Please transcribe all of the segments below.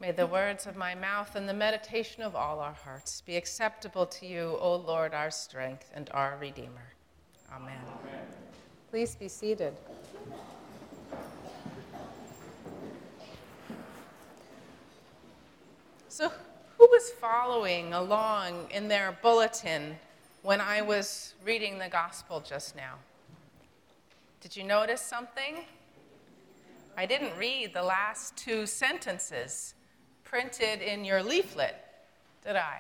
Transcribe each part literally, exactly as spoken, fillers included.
May the words of my mouth and the meditation of all our hearts be acceptable to you, O Lord, our strength and our Redeemer. Amen. Amen. Please be seated. So, who was following along in their bulletin when I was reading the gospel just now? Did you notice something? I didn't read the last two sentences printed in your leaflet, did I?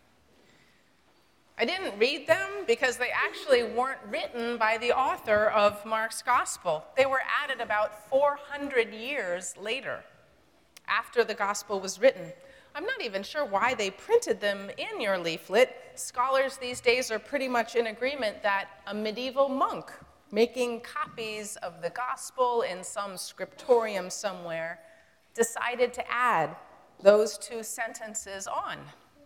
I didn't read them because they actually weren't written by the author of Mark's gospel. They were added about four hundred years later, after the gospel was written. I'm not even sure why they printed them in your leaflet. Scholars these days are pretty much in agreement that a medieval monk making copies of the gospel in some scriptorium somewhere decided to add those two sentences on.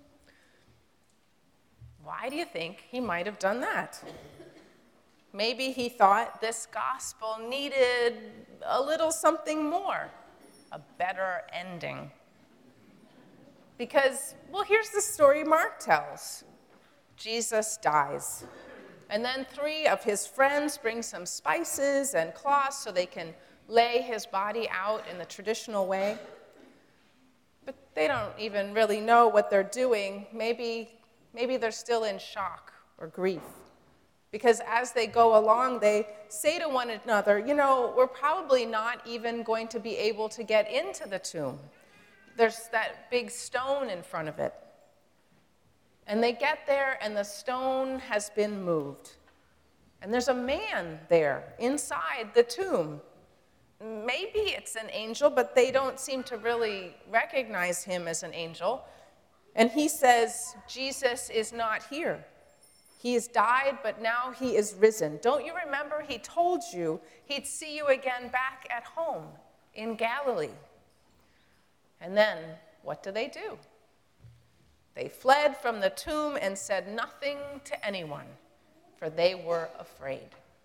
Why do you think he might have done that? Maybe he thought this gospel needed a little something more, a better ending. Because, well, here's the story Mark tells. Jesus dies. And then three of his friends bring some spices and cloths so they can lay his body out in the traditional way. But they don't even really know what they're doing. Maybe, maybe they're still in shock or grief. Because as they go along, they say to one another, you know, we're probably not even going to be able to get into the tomb. There's that big stone in front of it. And they get there, and the stone has been moved. And there's a man there inside the tomb. Maybe it's an angel, but they don't seem to really recognize him as an angel. And he says, Jesus is not here. He has died, but now he is risen. Don't you remember he told you he'd see you again back at home in Galilee? And then, what do they do? They fled from the tomb and said nothing to anyone, for they were afraid.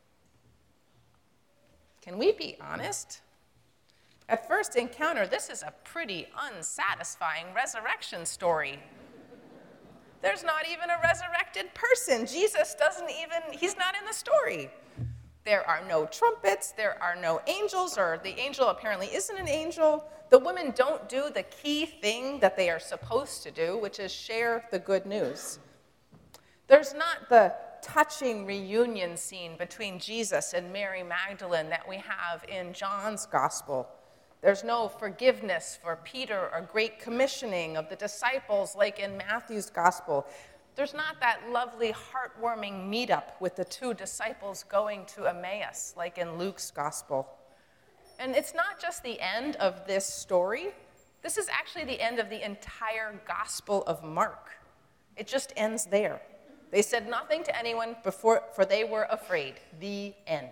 Can we be honest? At first encounter, this is a pretty unsatisfying resurrection story. There's not even a resurrected person. Jesus doesn't even, he's not in the story. There are no trumpets, there are no angels, or the angel apparently isn't an angel. The women don't do the key thing that they are supposed to do, which is share the good news. There's not the touching reunion scene between Jesus and Mary Magdalene that we have in John's gospel. There's no forgiveness for Peter or great commissioning of the disciples like in Matthew's gospel. There's not that lovely, heartwarming meetup with the two disciples going to Emmaus like in Luke's gospel. And it's not just the end of this story. This is actually the end of the entire gospel of Mark. It just ends there. They said nothing to anyone before, for they were afraid. The end.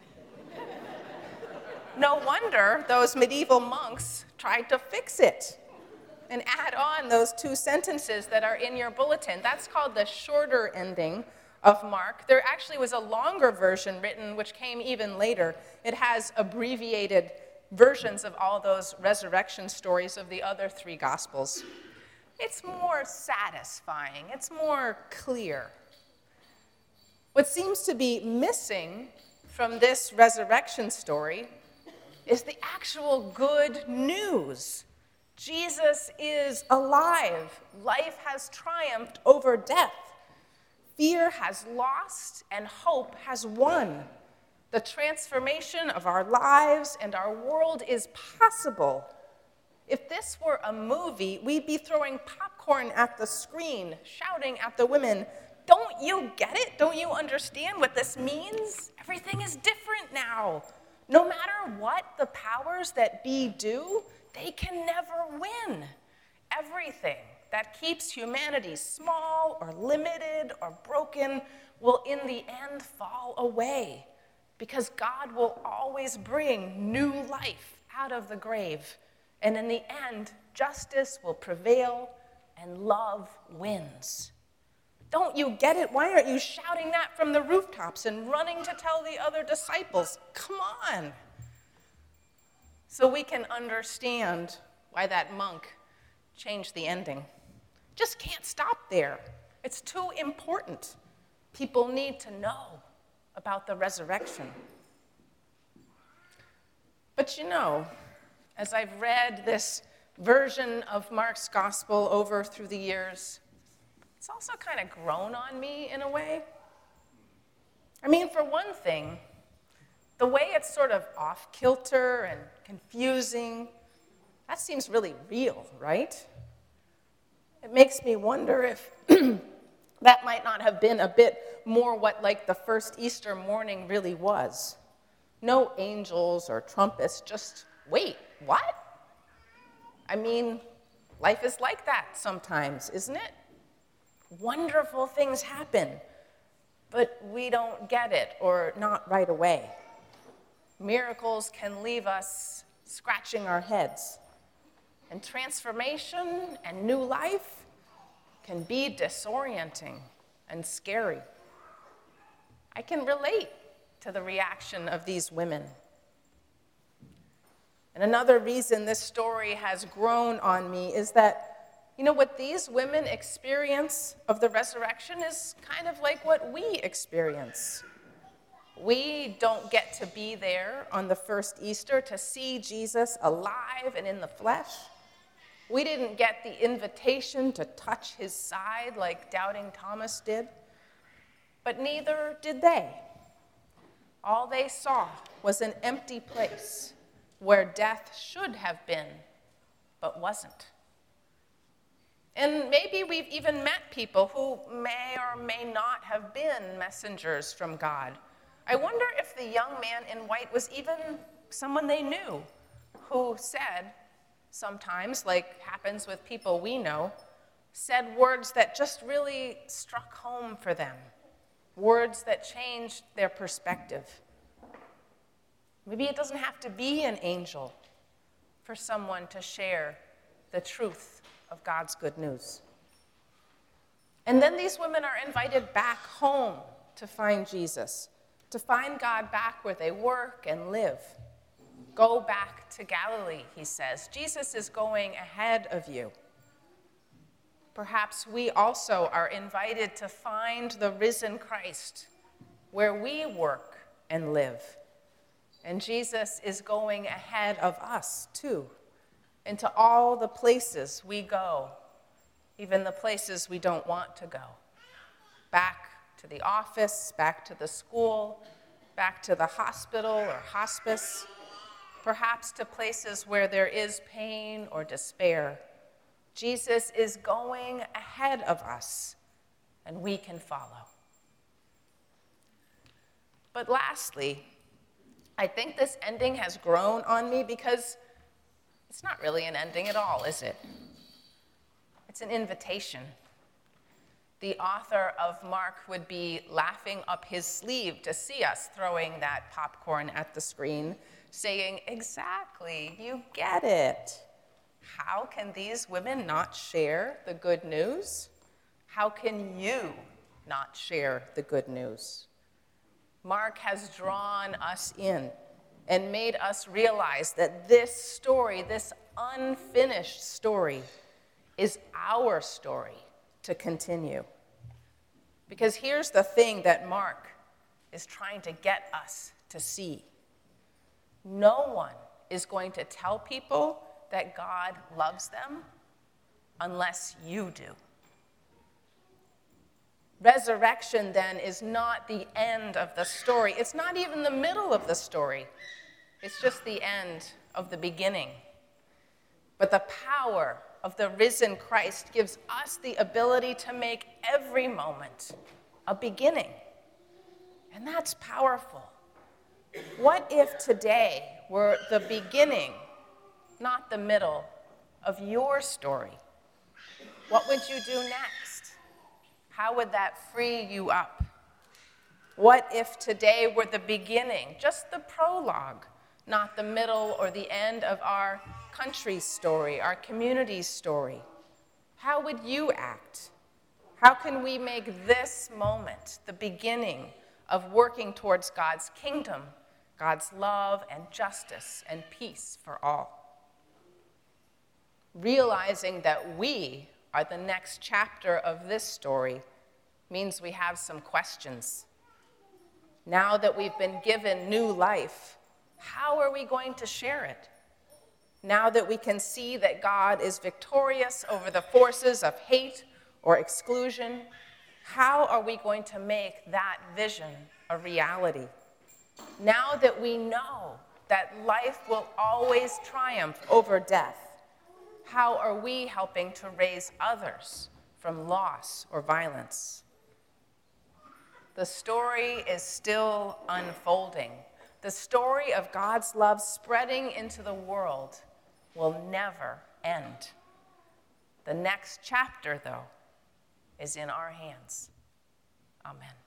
No wonder those medieval monks tried to fix it and add on those two sentences that are in your bulletin. That's called the shorter ending of Mark. There actually was a longer version written, which came even later. It has abbreviated versions of all those resurrection stories of the other three Gospels. It's more satisfying. It's more clear. What seems to be missing from this resurrection story is the actual good news. Jesus is alive. Life has triumphed over death. Fear has lost and hope has won. The transformation of our lives and our world is possible. If this were a movie, we'd be throwing popcorn at the screen, shouting at the women, "Don't you get it? Don't you understand what this means? Everything is different now. No matter what the powers that be do, they can never win. Everything that keeps humanity small or limited or broken will in the end fall away, because God will always bring new life out of the grave. And in the end, justice will prevail and love wins. Don't you get it? Why aren't you shouting that from the rooftops and running to tell the other disciples? Come on. So we can understand why that monk change the ending. Just can't stop there. It's too important. People need to know about the resurrection. But you know, as I've read this version of Mark's gospel over through the years, it's also kind of grown on me in a way. I mean, for one thing, the way it's sort of off-kilter and confusing, that seems really real, right? It makes me wonder if that might not have been a bit more what like the first Easter morning really was. No angels or trumpets, just wait, what? I mean, life is like that sometimes, isn't it? Wonderful things happen, but we don't get it, or not right away. Miracles can leave us scratching our heads. And transformation and new life can be disorienting and scary. I can relate to the reaction of these women. And another reason this story has grown on me is that, you know, what these women experience of the resurrection is kind of like what we experience. We don't get to be there on the first Easter to see Jesus alive and in the flesh. We didn't get the invitation to touch his side like doubting Thomas did, but neither did they. All they saw was an empty place where death should have been, but wasn't. And maybe we've even met people who may or may not have been messengers from God. I wonder if the young man in white was even someone they knew who said, sometimes, like happens with people we know, said words that just really struck home for them, words that changed their perspective. Maybe it doesn't have to be an angel for someone to share the truth of God's good news. And then these women are invited back home to find Jesus, to find God back where they work and live. Go back to Galilee, he says. Jesus is going ahead of you. Perhaps we also are invited to find the risen Christ where we work and live. And Jesus is going ahead of us, too, into all the places we go, even the places we don't want to go. Back to the office, back to the school, back to the hospital or hospice, perhaps to places where there is pain or despair. Jesus is going ahead of us, and we can follow. But lastly, I think this ending has grown on me because it's not really an ending at all, is it? It's an invitation. The author of Mark would be laughing up his sleeve to see us throwing that popcorn at the screen, saying, exactly, you get it. How can these women not share the good news? How can you not share the good news? Mark has drawn us in and made us realize that this story, this unfinished story, is our story to continue. Because here's the thing that Mark is trying to get us to see. No one is going to tell people that God loves them unless you do. Resurrection, then, is not the end of the story. It's not even the middle of the story. It's just the end of the beginning. But the power of the risen Christ gives us the ability to make every moment a beginning. And that's powerful. What if today were the beginning, not the middle, of your story? What would you do next? How would that free you up? What if today were the beginning, just the prologue, not the middle or the end of our country's story, our community's story? How would you act? How can we make this moment the beginning of working towards God's kingdom, God's love and justice and peace for all? realizing that we are the next chapter of this story means we have some questions. Now that we've been given new life, how are we going to share it? Now that we can see that God is victorious over the forces of hate or exclusion, how are we going to make that vision a reality? Now that we know that life will always triumph over death, how are we helping to raise others from loss or violence? The story is still unfolding. The story of God's love spreading into the world will never end. The next chapter, though, is in our hands. Amen.